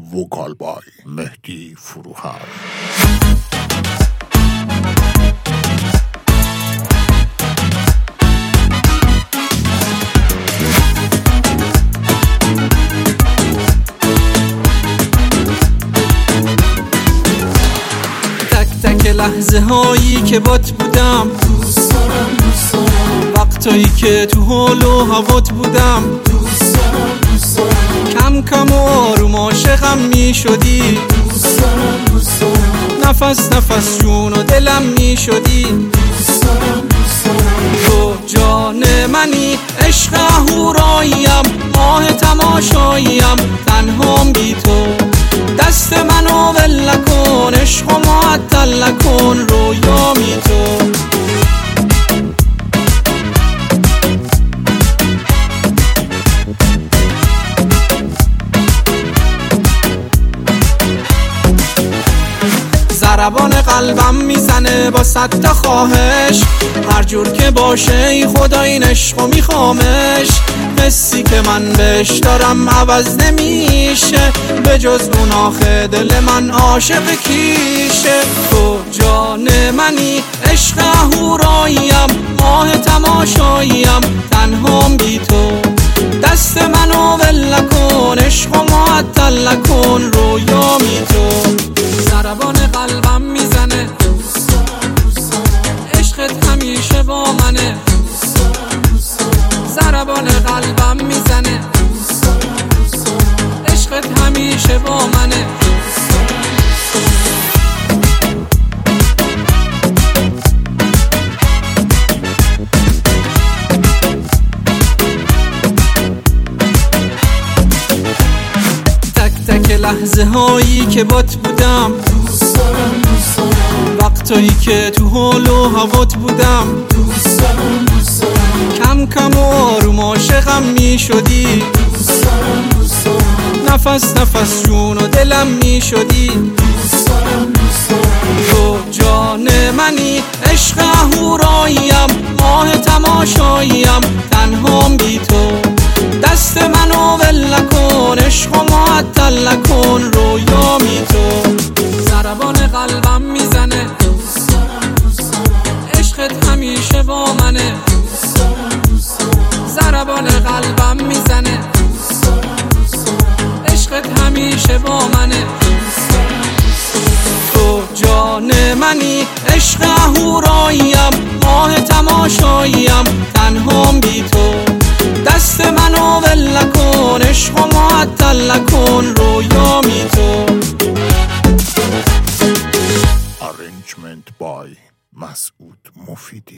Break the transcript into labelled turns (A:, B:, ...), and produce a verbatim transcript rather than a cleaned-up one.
A: وکال بای مهدی فروهر.
B: تک تک لحظه هایی که بات بودم،
C: دوست دارم دوست دارم.
B: وقتایی که تو حال و هوات بودم،
C: دوست دارم دوست دارم.
B: کم کم و آروم عاشقم می شدی،
C: دوست دارم دوست دارم.
B: نفس نفس جون و دلم می شدی.
C: دوست دارم دوست دارم.
B: تو جان منی، عشق اهوراییم، ماه تماشاییم، تنهام بی تو. دست منو ول نکن، عشق و معطل نکن، رویامی تو. ضربان قلبم میزنه با صد تا خواهش، هر جور که باشه ای خدا این عشقو میخوامش. حسی که من بهش دارم عوض نمیشه، به جز اون آخه دل من عاشق کیشه. تو جان منی، عشق اهوراییم، ماه تماشاییم، تنهام بی تو. دست منو ول نکن، عشق و معطل نکن، رویامی تو. ضربان قلبم میزنه، عشقت همیشه با منه. ضربان قلبم میزنه، عشقت همیشه با منه. تک تک لحظه هایی که بات بودم،
C: دوست دارم دوست دارم.
B: وقتایی که تو حال و هوات بودم،
C: دوست دارم دوست دارم.
B: کم کم و آروم عاشقم می شدی.
C: دوست دارم دوست دارم.
B: نفس نفس جون و دلم می شدی.
C: دوست دارم دوست دارم.
B: تو جان منی، عشق اهوراییم، ماه تماشاییم، تنهام بی تو. دست منو ول نکن، عشق و معطل نکن، رویامی تو. ضربان قلبم میزنه، عشقت همیشه با منه. ضربان قلبم میزنه، عشقت همیشه با منه. تو جان منی، عشق اهوراییم، ماه تماشاییم، تنهام بی تو. دست منو ول نکن، عشق و معطل نکن، رویامی تو.
A: Arrangement by مسعود مفیدی.